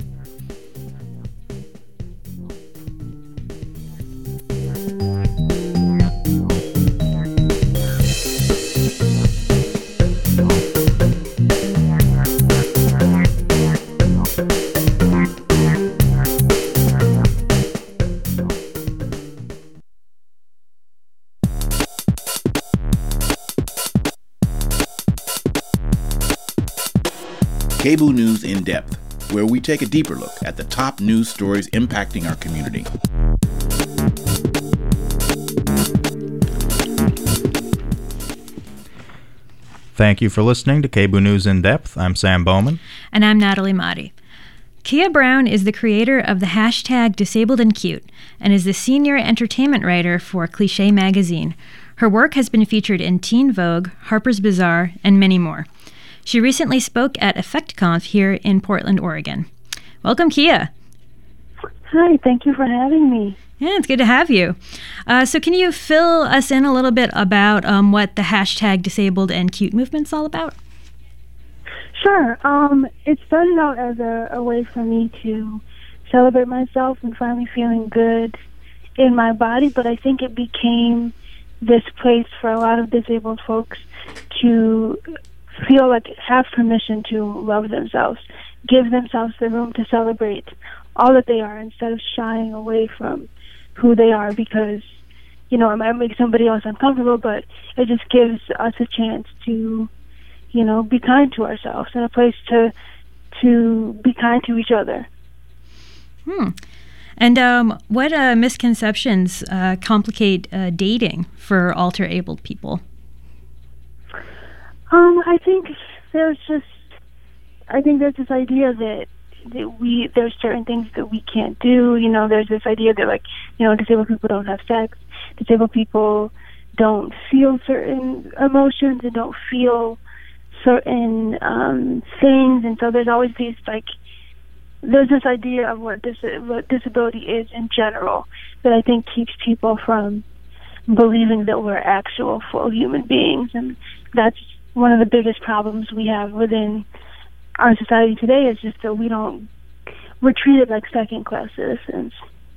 K B O News in Depth, where we take a deeper look at the top news stories impacting our community. Thank you for listening to K B O News in Depth. I'm Sam Bowman. And I'm Natalie Motti. Kia Brown is the creator of the hashtag Disabled and Cute and is the senior entertainment writer for Cliché Magazine. Her work has been featured in Teen Vogue, Harper's Bazaar, and many more. She recently spoke at EffectConf here in Portland, Oregon. Welcome, Kia. Hi, thank you for having me. Yeah, it's good to have you. Uh, so can you fill us in a little bit about um, what the hashtag Disabled and Cute movement's all about? Sure. Um, it started out as a, a way for me to celebrate myself and finally feeling good in my body, but I think it became this place for a lot of disabled folks to feel like have permission to love themselves give themselves the room to celebrate all that they are instead of shying away from who they are because, you know, it might make somebody else uncomfortable, but it just gives us a chance to, you know, be kind to ourselves and a place to to be kind to each other. Hmm. And um, what uh, misconceptions uh, complicate uh, dating for alter-abled people? Um, I think there's just, I think there's this idea that that we there's certain things that we can't do. You know, there's this idea that, like, you know, disabled people don't have sex, disabled people don't feel certain emotions and don't feel certain um, things, and so there's always these, like, there's this idea of what, dis- what disability is in general that I think keeps people from believing that we're actual full human beings, and that's one of the biggest problems we have within our society today is just that we don't, we're treated like second-class citizens.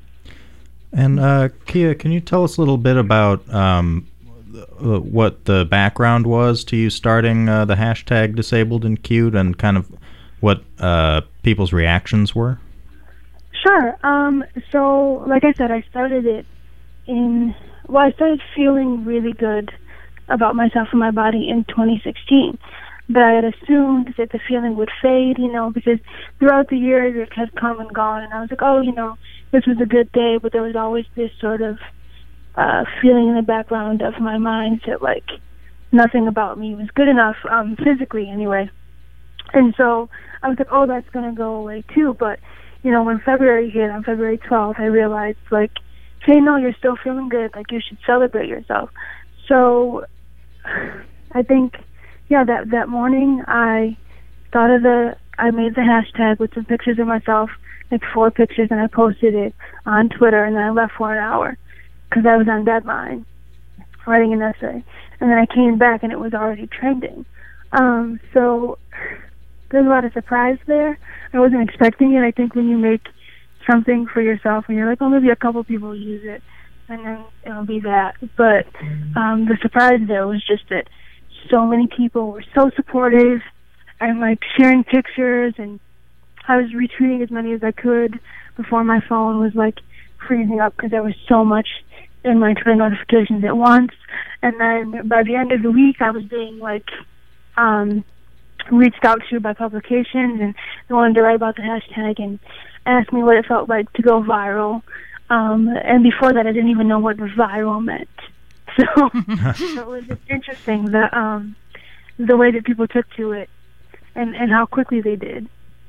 And uh, Kia, can you tell us a little bit about um, uh, what the background was to you starting uh, the hashtag Disabled and Cute, and kind of what uh, people's reactions were? Sure. Um, so, like I said, I started it in, well, I started feeling really good about myself and my body in twenty sixteen. But I had assumed that the feeling would fade, you know, because throughout the years it had come and gone, and I was like, oh, you know, this was a good day, but there was always this sort of uh, feeling in the background of my mind that, like, nothing about me was good enough, um, physically anyway. And so I was like, oh, that's going to go away too. But, you know, when February hit, on February twelfth, I realized, like, hey, no, you're still feeling good. Like, you should celebrate yourself. So I think, yeah, that, that morning I thought of the, I made the hashtag with some pictures of myself, like four pictures, and I posted it on Twitter, and then I left for an hour because I was on deadline writing an essay. And then I came back, and it was already trending. Um, so there's a lot of surprise there. I wasn't expecting it. I think when you make something for yourself and you're like, oh, maybe a couple people use it, and then it'll be that. But um, the surprise there was just that so many people were so supportive and, like, sharing pictures, and I was retweeting as many as I could before my phone was, like, freezing up because there was so much in my Twitter notifications at once. And then by the end of the week, I was being, like, um, reached out to by publications, and they wanted to write about the hashtag and asked me what it felt like to go viral. Um, and before that, I didn't even know what viral meant. So, so it was just interesting the um, the way that people took to it, and, and how quickly they did.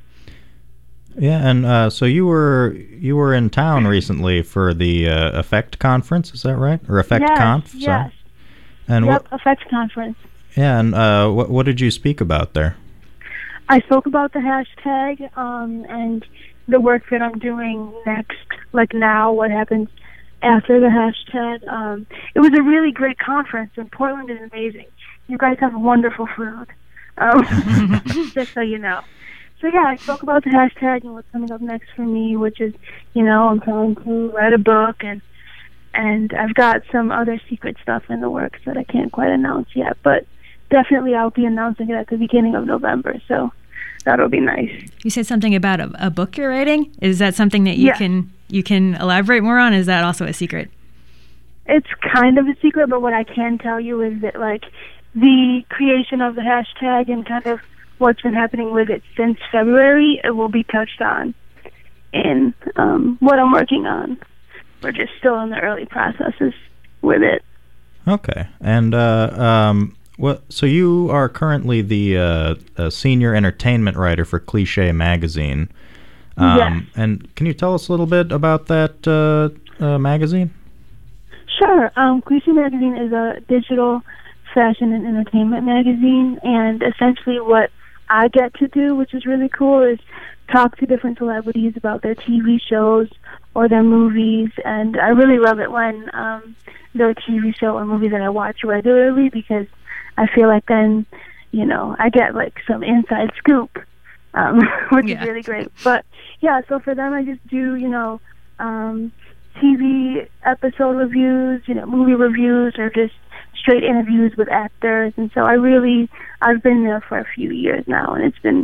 Yeah, and uh, so you were you were in town recently for the uh, Effect conference, is that right? Or Effect yes, Conf? Sorry. Yes. And yep, what? Effect conference. Yeah, and uh, what what did you speak about there? I spoke about the hashtag um, and the work that I'm doing next, like now, what happens after the hashtag. Um, it was a really great conference, and Portland is amazing. You guys have wonderful food, um, just so you know. So yeah, I spoke about the hashtag and what's coming up next for me, which is, you know, I'm trying to write a book, and and I've got some other secret stuff in the works that I can't quite announce yet, but definitely I'll be announcing it at the beginning of November, so that'll be nice. You said something about a, a book you're writing. Is that something that you yeah. can you can elaborate more on? Is that also a secret? It's kind of a secret, but what I can tell you is that, like, the creation of the hashtag and kind of what's been happening with it since February, it will be touched on in um, what I'm working on. We're just still in the early processes with it. Okay, and uh, um, what? So you are currently the uh, uh, senior entertainment writer for Cliché Magazine. Um, yes. And can you tell us a little bit about that uh, uh, magazine? Sure. Um, Cliché Magazine is a digital fashion and entertainment magazine, and essentially what I get to do, which is really cool, is talk to different celebrities about their T V shows or their movies, and I really love it when um, they're a T V show or movie that I watch regularly, because I feel like then, you know, I get, like, some inside scoop, um, which yeah. is really great. But, yeah, so for them I just do, you know, um, T V episode reviews, you know, movie reviews, or just straight interviews with actors. And so I really, I've been there for a few years now, and it's been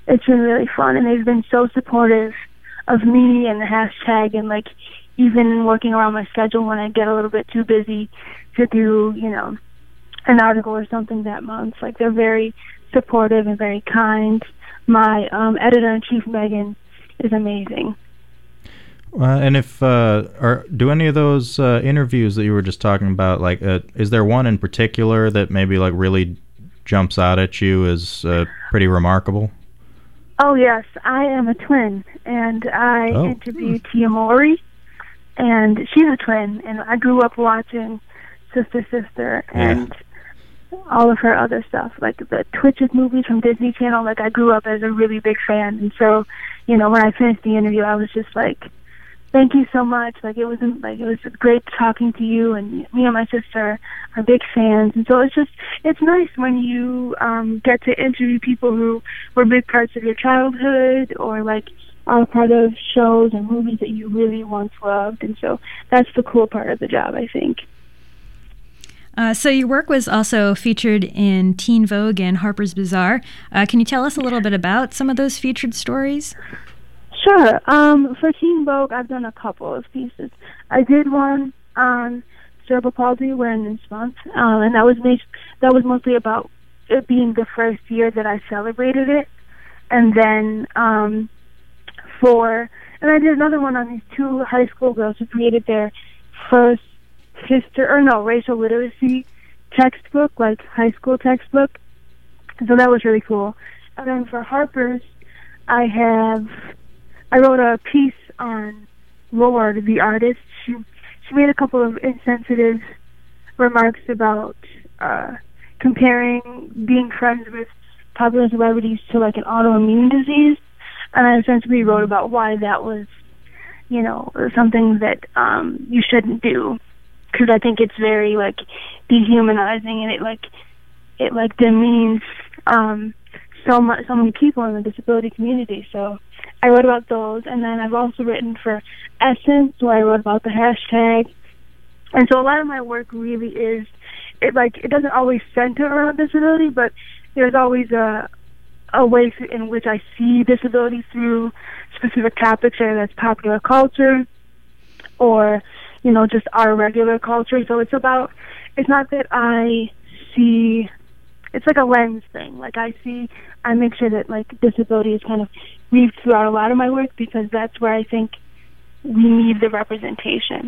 it's been really fun, and they've been so supportive of me and the hashtag, and like even working around my schedule when I get a little bit too busy to do, you know, an article or something that month. Like, they're very supportive and very kind. My um, editor-in-chief, Megan, is amazing. Uh, and if uh, are do any of those uh, interviews that you were just talking about, like, uh, is there one in particular that maybe like really jumps out at you as uh, pretty remarkable? Oh yes, I am a twin, and I Oh. interviewed Tia Mowry, and she's a twin, and I grew up watching Sister Sister and all of her other stuff, like the Twitches movies from Disney Channel. Like, I grew up as a really big fan, and so, you know, when I finished the interview, I was just like, thank you so much. Like, it was like it was great talking to you, and me and my sister are big fans. And so it's just it's nice when you um, get to interview people who were big parts of your childhood, or like are part of shows and movies that you really once loved. And so that's the cool part of the job, I think. Uh, so your work was also featured in Teen Vogue and Harper's Bazaar. Uh, can you tell us a little bit about some of those featured stories? Sure. Um, for Teen Vogue, I've done a couple of pieces. I did one on cerebral palsy awareness month, um, and that was made, that was mostly about it being the first year that I celebrated it. And then um, for, and I did another one on these two high school girls who created their first history, or no, racial literacy textbook, like high school textbook. So that was really cool. And then for Harper's, I have, I wrote a piece on Lorde, the artist. She, she made a couple of insensitive remarks about uh, comparing being friends with popular celebrities to like an autoimmune disease. And I essentially wrote about why that was, you know, something that um, you shouldn't do. Because I think it's very like dehumanizing, and it like it like demeans um, so much, so many people in the disability community. So I wrote about those, and then I've also written for Essence, where I wrote about the hashtag. And so a lot of my work really is it like it doesn't always center around disability, but there's always a a way in which I see disability through specific topics, whether that's popular culture or, you know, just our regular culture. So it's about, it's not that I see, it's like a lens thing. Like I see, I make sure that like disability is kind of weaved throughout a lot of my work, because that's where I think we need the representation.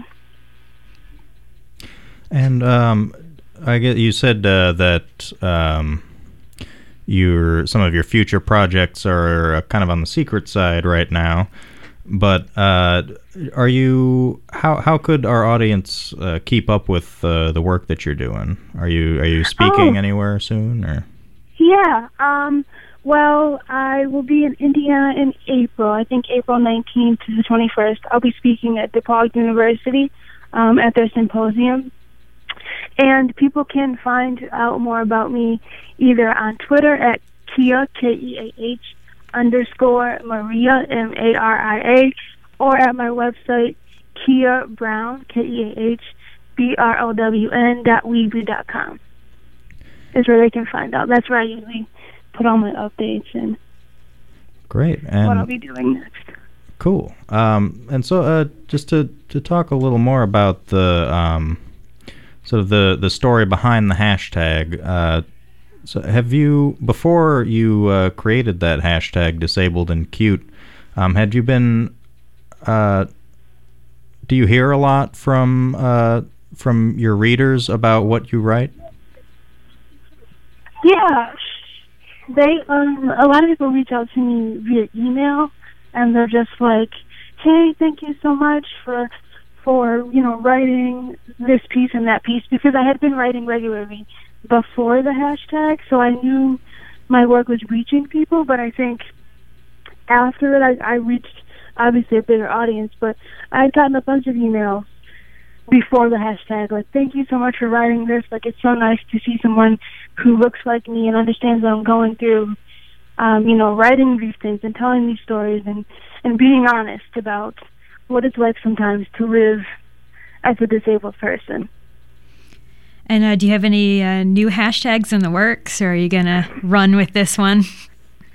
And um, I get you said uh, that um, your some of your future projects are uh, kind of on the secret side right now. But uh, are you? How how could our audience uh, keep up with uh, the work that you're doing? Are you are you speaking Oh. anywhere soon? Or Yeah. Um, well, I will be in Indiana in April. I think April nineteenth to the twenty-first. I'll be speaking at DePaul University um, at their symposium. And people can find out more about me either on Twitter at Kia, K E A H, underscore Maria, M A R I A, or at my website, Kia Brown, K E A H B R O W N dot weebly dot com. Is where they can find out. That's where I usually put all my updates and great, and what I'll be doing next. cool. Um, and so, uh, just to to talk a little more about the um, sort of the the story behind the hashtag. Uh, so, have you before you uh, created that hashtag, disabled and cute? Um, had you been? Uh, do you hear a lot from uh, from your readers about what you write? Yeah, they um a lot of people reach out to me via email, and they're just like, "Hey, thank you so much for for you know writing this piece and that piece," because I had been writing regularly before the hashtag, so I knew my work was reaching people. But I think after it, I, I reached obviously a bigger audience. But I had gotten a bunch of emails before the hashtag, like, "Thank you so much for writing this. Like, it's so nice to see someone who looks like me and understands what I'm going through, um, you know, writing these things and telling these stories and, and being honest about what it's like sometimes to live as a disabled person." And uh, do you have any uh, new hashtags in the works, or are you going to run with this one?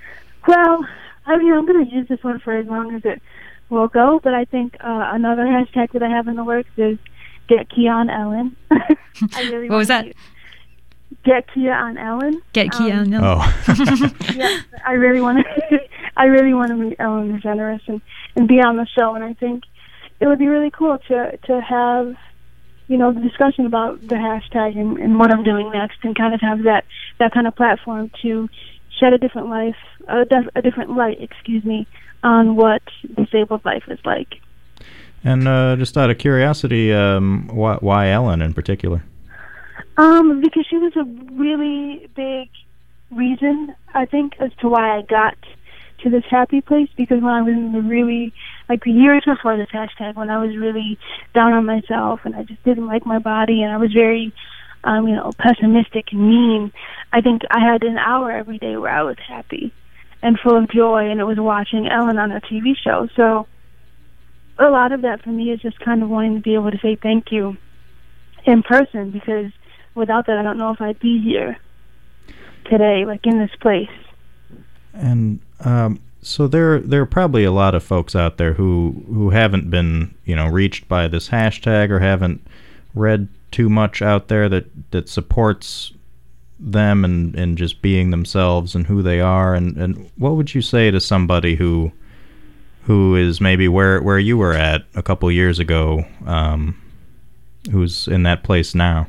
Well, I mean, I'm going to use this one for as long as it will go, but I think uh, another hashtag that I have in the works is Get Kia on Ellen. I really what was that? To Get Kia on Ellen. Get Kia um, on Ellen. Oh. Yeah, I really want to. I really want to meet Ellen DeGeneres and, and be on the show, and I think it would be really cool to to have, you know, the discussion about the hashtag and, and what I'm doing next, and kind of have that that kind of platform to shed a different life, a, def- a different light, excuse me, on what disabled life is like. And uh, just out of curiosity, um, why, why Ellen in particular? Um, because she was a really big reason, I think, as to why I got to this happy place. Because when I was in the really, like years before this hashtag, when I was really down on myself and I just didn't like my body and I was very, um, you know, pessimistic and mean, I think I had an hour every day where I was happy and full of joy, and it was watching Ellen on a T V show. So a lot of that for me is just kind of wanting to be able to say thank you in person, because without that, I don't know if I'd be here today, like in this place. And um, so there, there are probably a lot of folks out there who who haven't been, you know, reached by this hashtag or haven't read too much out there that, that supports them and, and just being themselves and who they are. And, and what would you say to somebody who who is maybe where where you were at a couple years ago, um, who's in that place now?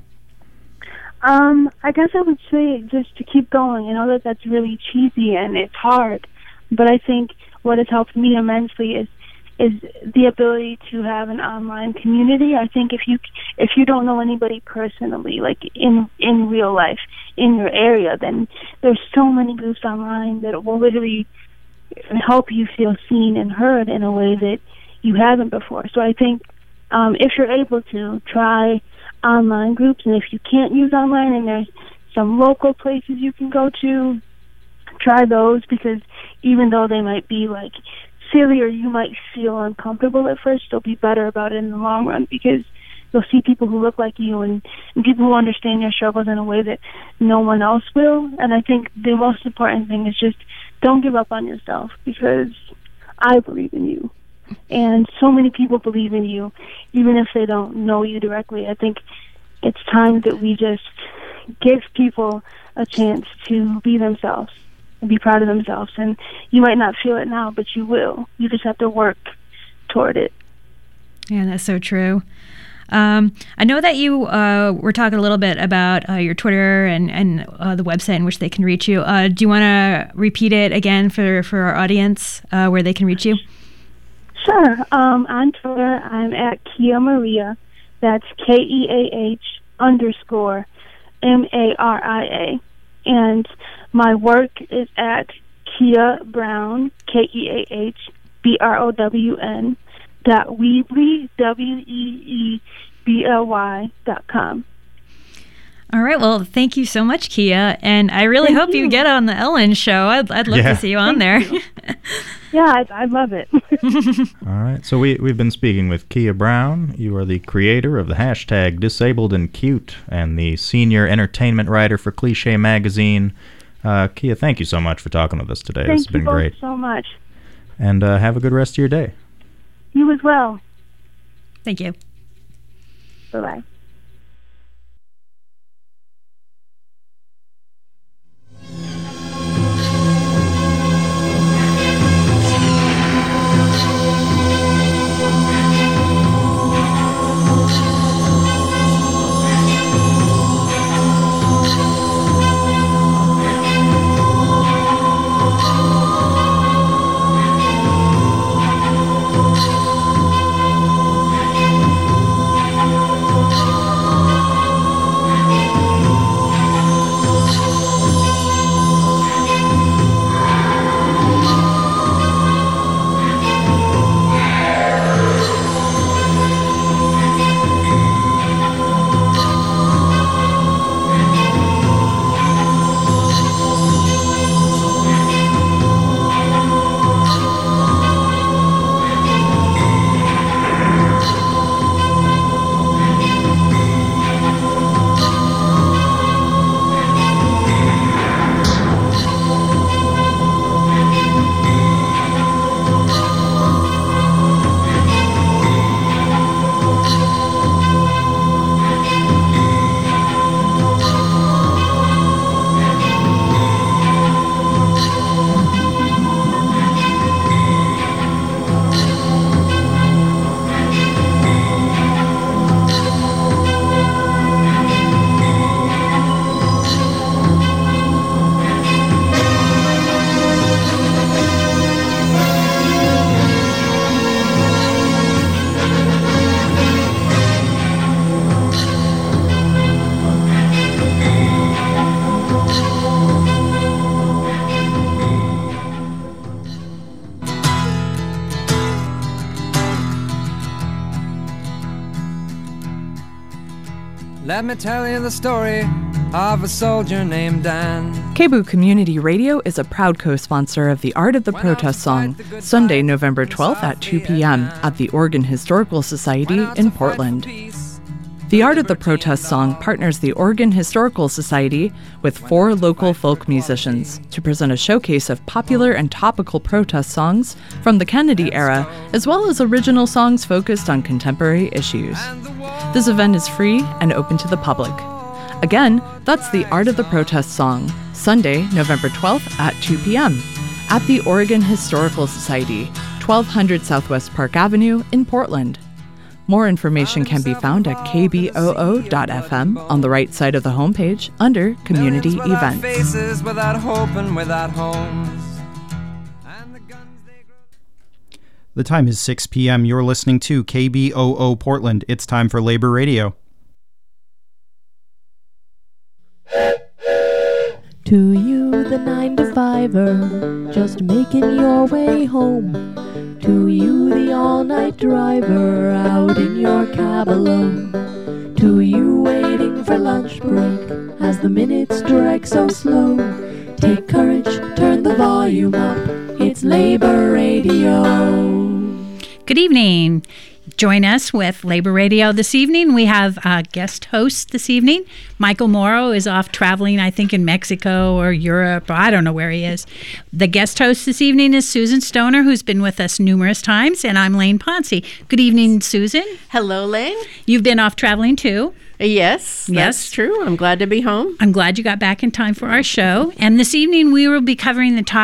Um, I guess I would say just to keep going. I know that that's really cheesy and it's hard, but I think what has helped me immensely is is the ability to have an online community. I think if you if you don't know anybody personally, like in in real life, in your area, then there's so many groups online that will literally help you feel seen and heard in a way that you haven't before. So I think um, if you're able to, try online groups, and if you can't use online and there's some local places you can go to, try those, because even though they might be like silly or you might feel uncomfortable at first, you'll be better about it in the long run, because you'll see people who look like you and, and people who understand your struggles in a way that no one else will. And I think the most important thing is just don't give up on yourself, because I believe in you. And so many people believe in you, even if they don't know you directly. I think it's time that we just give people a chance to be themselves and be proud of themselves. And you might not feel it now, but you will. You just have to work toward it. Yeah, that's so true. Um, I know that you uh, were talking a little bit about uh, your Twitter and, and uh, the website in which they can reach you. Uh, do you want to repeat it again for, for our audience, uh, where they can reach you? Sure. Um, on Twitter, I'm at Kia Maria. That's K E A H underscore M A R I A. And my work is at Kia Brown, K E A H B R O W N, dot Weebly, W E E B L Y, dot com. All right. Well, thank you so much, Kia. And I really Thank hope you. you get on the Ellen show. I'd, I'd love Yeah. to see you on there. Yeah, I, I love it. All right. So we, we've been speaking with Kia Brown. You are the creator of the hashtag Disabled and Cute and the senior entertainment writer for Cliché Magazine. Uh, Kia, thank you so much for talking with us today. Thank This has been you both great. so much. And uh, have a good rest of your day. You as well. Thank you. Bye-bye. Thank you. Let me tell you the story of a soldier named Dan. K B O O Community Radio is a proud co-sponsor of the Art of the Protest Song, Sunday, November twelfth at two p.m. at the Oregon Historical Society in Portland. The Art of the Protest Song partners the Oregon Historical Society with four local folk musicians to present a showcase of popular and topical protest songs from the Kennedy era, as well as original songs focused on contemporary issues. This event is free and open to the public. Again, that's the Art of the Protest Song, Sunday, November twelfth at two p.m. at the Oregon Historical Society, twelve hundred Southwest Park Avenue in Portland. More information can be found at k b o o dot f m on the right side of the homepage under Community Events. Faces without hope and without homes. The time is six p.m. You're listening to K B O O Portland. It's time for Labor Radio. To you, the nine to fiver, just making your way home. To you, the all-night driver, out in your cab alone. To you, waiting for lunch break, as the minutes drag so slow. Take courage, turn the volume up, it's Labor Radio. Good evening. Join us with Labor Radio this evening. We have a guest host this evening. Michael Morrow is off traveling, I think, in Mexico or Europe, or I don't know where he is. The guest host this evening is Susan Stoner, who's been with us numerous times, and I'm Lane Ponce. Good evening, Susan. Hello, Lane. You've been off traveling, too. Yes, yes, that's true. I'm glad to be home. I'm glad you got back in time for our show. And this evening, we will be covering the top